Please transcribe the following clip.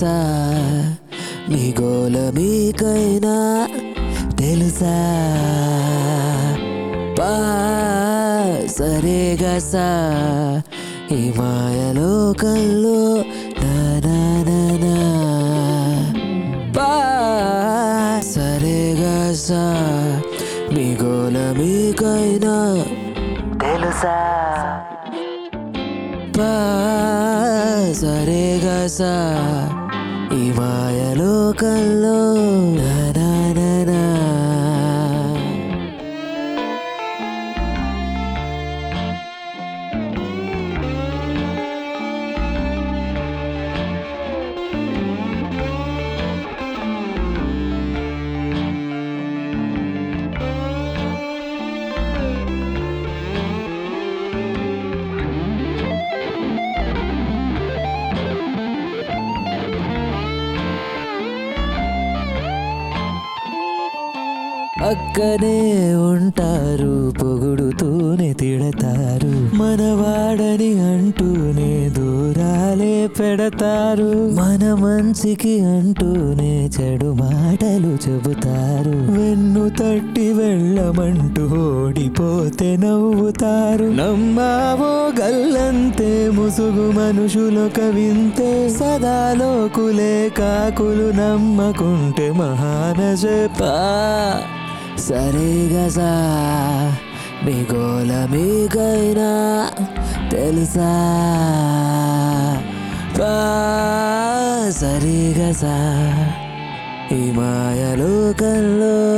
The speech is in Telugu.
సా మీ గోల మీకైనా తెలుసా పా సరేగా సా ఈ మాయలోకంలో నా నా నా నా పా సరేగా సా మీ గోల మీకైనా తెలుసా పా సరేగా సా ఈ మాయలోకంలో నా నా నా నా అక్కనే ఉంటారు పొగుడుతూనే తిడతారు మనవాడని అంటూనే దూరాలే పెడతారు మన మంచికి అంటూనే చెడు మాటలు చెబుతారు వెన్ను తట్టి వెళ్ళమంటూ ఓడిపోతే నవ్వుతారు నమ్మావో గల్లంతే ముసుగు మనుషులొక వింతే సదాలోకులే కాకులు నమ్మకుంటే మహానజపా సరేగా సా మీ గోల మీకైనా తెలుసా పా సరిగా సా ఈ మాయలోకంలో